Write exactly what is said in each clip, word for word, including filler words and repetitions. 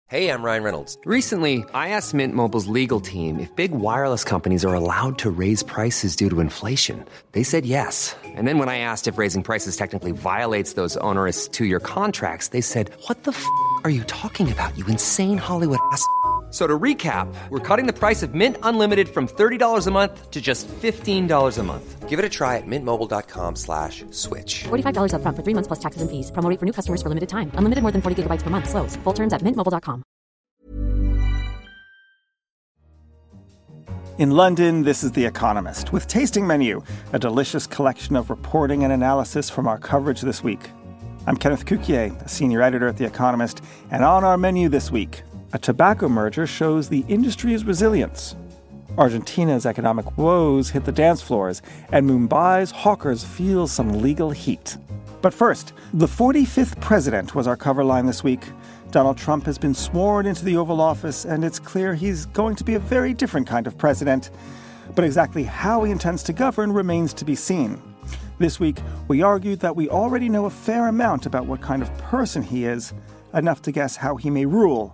Hey, I'm Ryan Reynolds. Recently, I asked Mint Mobile's legal team if big wireless companies are allowed to raise prices due to inflation. They said yes. And then when I asked if raising prices technically violates those onerous two-year contracts, they said, what the f*** are you talking about, you insane Hollywood ass f- So to recap, we're cutting the price of Mint Unlimited from thirty dollars a month to just fifteen dollars a month. Give it a try at mintmobile.com slash switch. forty-five dollars up front for three months plus taxes and fees. Promo rate for new customers for limited time. Unlimited more than forty gigabytes per month. Slows full terms at mint mobile dot com. In London, this is The Economist, with Tasting Menu, a delicious collection of reporting and analysis from our coverage this week. I'm Kenneth Cukier, a senior editor at The Economist, and on our menu this week, a tobacco merger shows the industry's resilience. Argentina's economic woes hit the dance floors, and Mumbai's hawkers feel some legal heat. But first, the forty-fifth president was our cover line this week. Donald Trump has been sworn into the Oval Office, and it's clear he's going to be a very different kind of president. But exactly how he intends to govern remains to be seen. This week, we argued that we already know a fair amount about what kind of person he is, enough to guess how he may rule.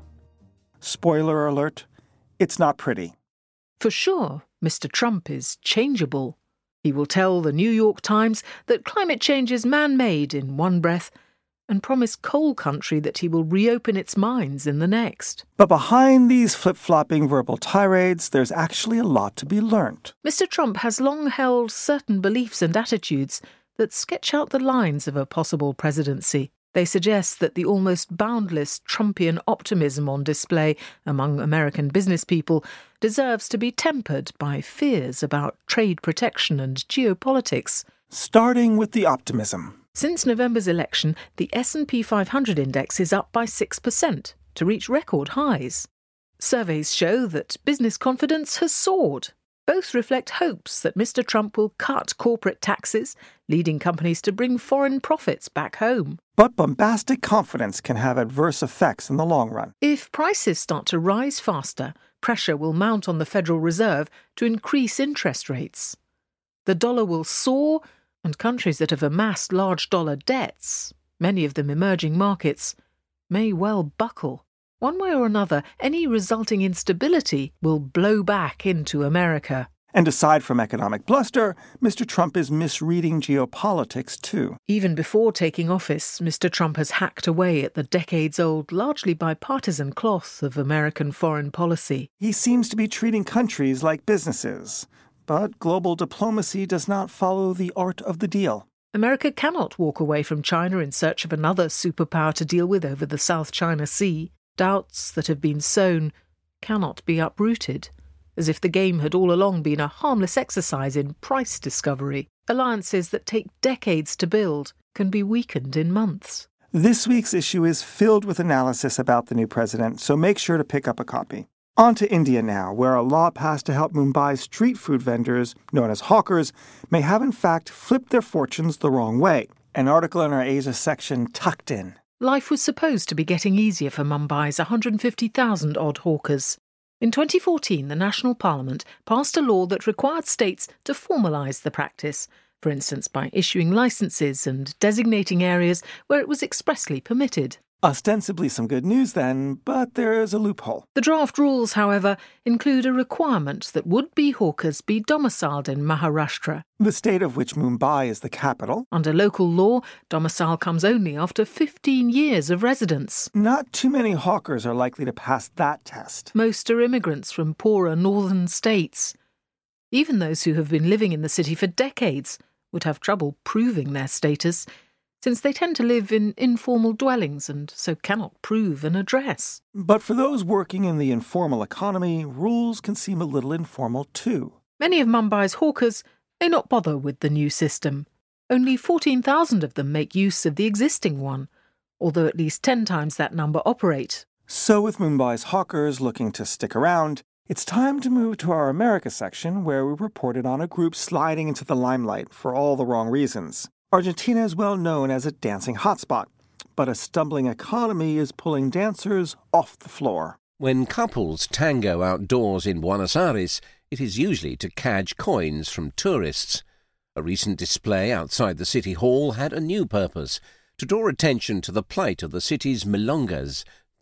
Spoiler alert, it's not pretty. For sure, Mister Trump is changeable. He will tell the New York Times that climate change is man-made in one breath and promise coal country that he will reopen its mines in the next. But behind these flip-flopping verbal tirades, there's actually a lot to be learnt. Mister Trump has long held certain beliefs and attitudes that sketch out the lines of a possible presidency. They suggest that the almost boundless Trumpian optimism on display among American business people deserves to be tempered by fears about trade protection and geopolitics. Starting with the optimism. Since November's election, the S and P five hundred index is up by six percent to reach record highs. Surveys show that business confidence has soared. Both reflect hopes that Mister Trump will cut corporate taxes, leading companies to bring foreign profits back home. But bombastic confidence can have adverse effects in the long run. If prices start to rise faster, pressure will mount on the Federal Reserve to increase interest rates. The dollar will soar, and countries that have amassed large dollar debts, many of them emerging markets, may well buckle. One way or another, any resulting instability will blow back into America. And aside from economic bluster, Mister Trump is misreading geopolitics too. Even before taking office, Mister Trump has hacked away at the decades-old, largely bipartisan cloth of American foreign policy. He seems to be treating countries like businesses. But global diplomacy does not follow the art of the deal. America cannot walk away from China in search of another superpower to deal with over the South China Sea. Doubts that have been sown cannot be uprooted, as if the game had all along been a harmless exercise in price discovery. Alliances that take decades to build can be weakened in months. This week's issue is filled with analysis about the new president, so make sure to pick up a copy. On to India now, where a law passed to help Mumbai's street food vendors, known as hawkers, may have in fact flipped their fortunes the wrong way. An article in our Asia section tucked in. Life was supposed to be getting easier for Mumbai's one hundred fifty thousand odd hawkers. In twenty fourteen, the National Parliament passed a law that required states to formalise the practice, for instance by issuing licences and designating areas where it was expressly permitted. Ostensibly some good news then, but there is a loophole. The draft rules, however, include a requirement that would-be hawkers be domiciled in Maharashtra, the state of which Mumbai is the capital. Under local law, domicile comes only after fifteen years of residence. Not too many hawkers are likely to pass that test. Most are immigrants from poorer northern states. Even those who have been living in the city for decades would have trouble proving their status, since they tend to live in informal dwellings and so cannot prove an address. But for those working in the informal economy, rules can seem a little informal too. Many of Mumbai's hawkers may not bother with the new system. Only fourteen thousand of them make use of the existing one, although at least ten times that number operate. So with Mumbai's hawkers looking to stick around, it's time to move to our America section, where we reported on a group sliding into the limelight for all the wrong reasons. Argentina is well known as a dancing hotspot, but a stumbling economy is pulling dancers off the floor. When couples tango outdoors in Buenos Aires, it is usually to cadge coins from tourists. A recent display outside the city hall had a new purpose, to draw attention to the plight of the city's milongas,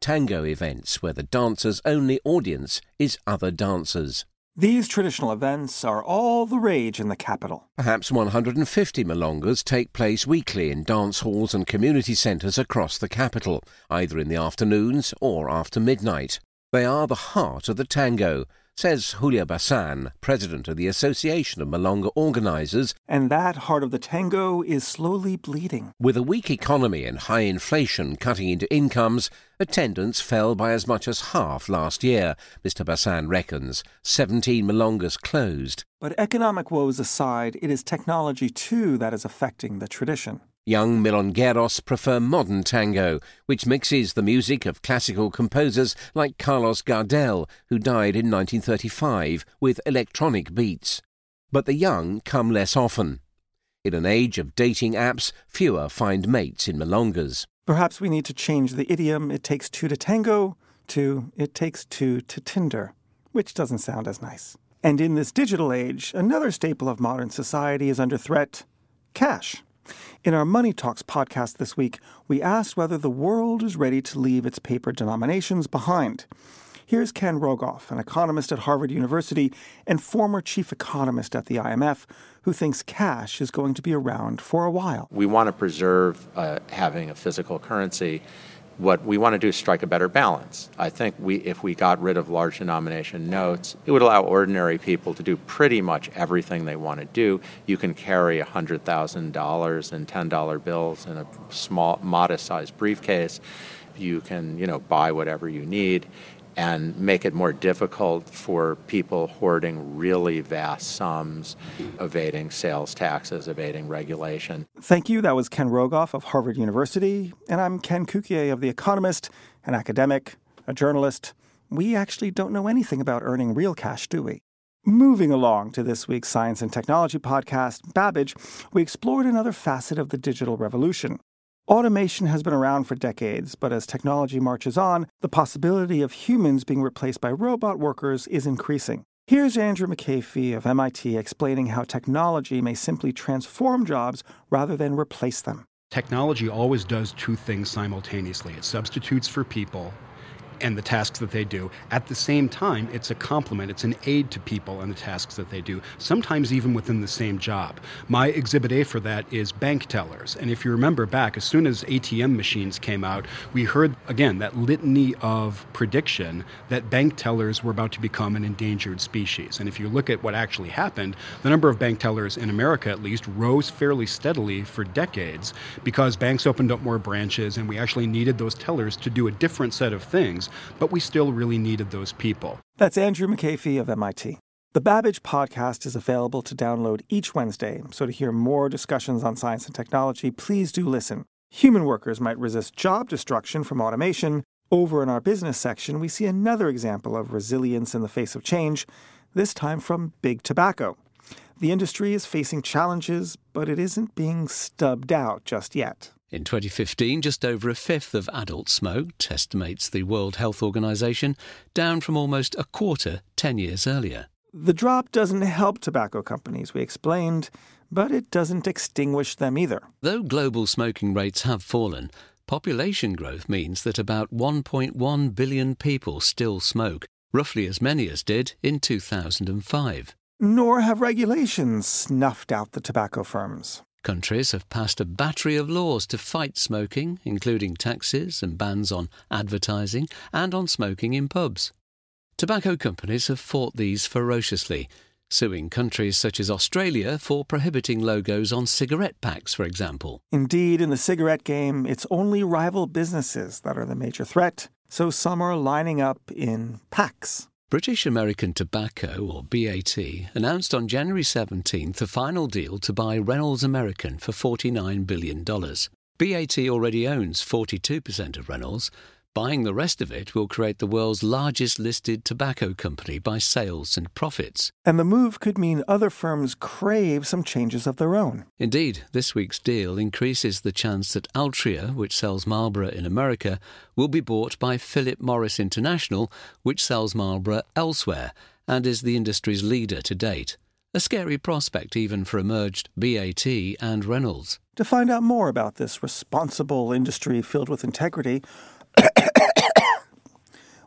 tango events where the dancer's only audience is other dancers. These traditional events are all the rage in the capital. Perhaps one hundred fifty milongas take place weekly in dance halls and community centres across the capital, either in the afternoons or after midnight. They are the heart of the tango, says Julia Bassan, president of the Association of Milonga Organisers. And that heart of the tango is slowly bleeding. With a weak economy and high inflation cutting into incomes, attendance fell by as much as half last year, Mister Bassan reckons. seventeen milongas closed. But economic woes aside, it is technology too that is affecting the tradition. Young milongueros prefer modern tango, which mixes the music of classical composers like Carlos Gardel, who died in nineteen thirty-five, with electronic beats. But the young come less often. In an age of dating apps, fewer find mates in milongas. Perhaps we need to change the idiom, it takes two to tango, to it takes two to Tinder, which doesn't sound as nice. And in this digital age, another staple of modern society is under threat: cash. In our Money Talks podcast this week, we asked whether the world is ready to leave its paper denominations behind. Here's Ken Rogoff, an economist at Harvard University and former chief economist at the I M F, who thinks cash is going to be around for a while. We want to preserve uh, having a physical currency. What we want to do is strike a better balance. I think we, if we got rid of large denomination notes, it would allow ordinary people to do pretty much everything they want to do. You can carry one hundred thousand dollars in ten dollar bills in a small, modest-sized briefcase. You can, you know, buy whatever you need and make it more difficult for people hoarding really vast sums, evading sales taxes, evading regulation. Thank you. That was Ken Rogoff of Harvard University. And I'm Ken Cukier of The Economist, an academic, a journalist. We actually don't know anything about earning real cash, do we? Moving along to this week's Science and Technology podcast, Babbage, we explored another facet of the digital revolution. Automation has been around for decades, but as technology marches on, the possibility of humans being replaced by robot workers is increasing. Here's Andrew McAfee of M I T explaining how technology may simply transform jobs rather than replace them. Technology always does two things simultaneously. It substitutes for people and the tasks that they do. At the same time, it's a complement, it's an aid to people and the tasks that they do, sometimes even within the same job. My exhibit A for that is bank tellers. And if you remember back, as soon as A T M machines came out, we heard, again, that litany of prediction that bank tellers were about to become an endangered species. And if you look at what actually happened, the number of bank tellers in America, at least, rose fairly steadily for decades because banks opened up more branches and we actually needed those tellers to do a different set of things. But we still really needed those people. That's Andrew McAfee of M I T. The Babbage podcast is available to download each Wednesday, so to hear more discussions on science and technology, please do listen. Human workers might resist job destruction from automation. Over in our business section, we see another example of resilience in the face of change, this time from Big Tobacco. The industry is facing challenges, but it isn't being stubbed out just yet. In twenty fifteen, just over a fifth of adults smoked, estimates the World Health Organization, down from almost a quarter ten years earlier. The drop doesn't help tobacco companies, we explained, but it doesn't extinguish them either. Though global smoking rates have fallen, population growth means that about one point one billion people still smoke, roughly as many as did in two thousand five. Nor have regulations snuffed out the tobacco firms. Countries have passed a battery of laws to fight smoking, including taxes and bans on advertising and on smoking in pubs. Tobacco companies have fought these ferociously, suing countries such as Australia for prohibiting logos on cigarette packs, for example. Indeed, in the cigarette game, it's only rival businesses that are the major threat, so some are lining up in packs. British American Tobacco, or B A T, announced on January seventeenth a final deal to buy Reynolds American for forty-nine billion dollars. B A T already owns forty-two percent of Reynolds. Buying the rest of it will create the world's largest listed tobacco company by sales and profits. And the move could mean other firms crave some changes of their own. Indeed, this week's deal increases the chance that Altria, which sells Marlboro in America, will be bought by Philip Morris International, which sells Marlboro elsewhere and is the industry's leader to date. A scary prospect even for a merged B A T and Reynolds. To find out more about this responsible industry filled with integrity,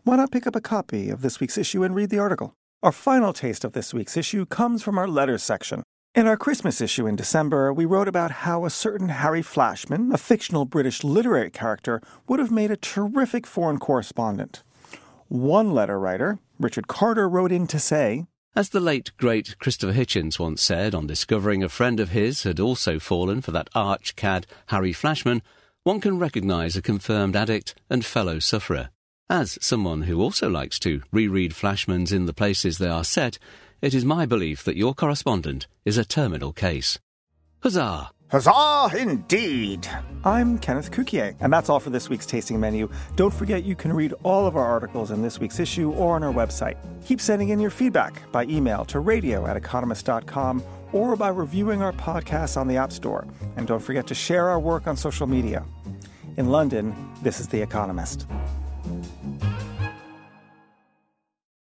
why not pick up a copy of this week's issue and read the article? Our final taste of this week's issue comes from our letters section. In our Christmas issue in December, we wrote about how a certain Harry Flashman, a fictional British literary character, would have made a terrific foreign correspondent. One letter writer, Richard Carter, wrote in to say, as the late, great Christopher Hitchens once said on discovering a friend of his had also fallen for that arch-cad Harry Flashman, one can recognise a confirmed addict and fellow sufferer. As someone who also likes to reread Flashmans in the places they are set, it is my belief that your correspondent is a terminal case. Huzzah! Huzzah, indeed! I'm Kenneth Cukier, and that's all for this week's Tasting Menu. Don't forget you can read all of our articles in this week's issue or on our website. Keep sending in your feedback by email to radio at economist dot com or by reviewing our podcasts on the App Store. And don't forget to share our work on social media. In London, this is The Economist.